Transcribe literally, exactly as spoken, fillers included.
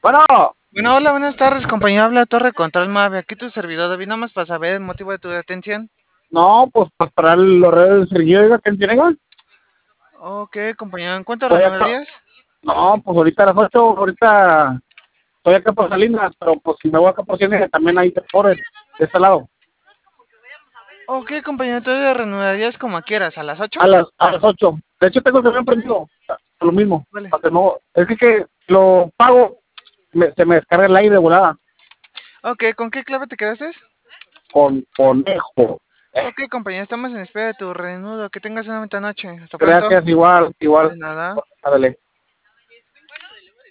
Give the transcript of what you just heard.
Bueno, Bueno, hola, buenas tardes, compañero. Habla Torre Control Mave. Aquí tu servidor David, nada más para saber el motivo de tu detención. no, pues para parar el horario del servicio, oiga, ¿quién tiene gas? Ok, compañero, ¿en cuánto Estoy acá. reanudarías? No, pues ahorita a las ocho, ahorita estoy acá por Salinas, pero pues si me voy acá por Ciénaga, también hay por de este lado. Ok, compañero, entonces reanudarías como quieras, a las ocho. A las, a las ocho. De hecho, tengo el camión prendido, a lo mismo. Vale. Para que no, es que, que lo pago, me- se me descarga el aire de volada, Ok, ¿con qué clave te quedaste? con conejo. Eh, Ok, compañero, estamos en espera de tu reanudo. Que tengas una bonita noche. Hasta pronto. gracias, igual, igual. De nada. Ándale.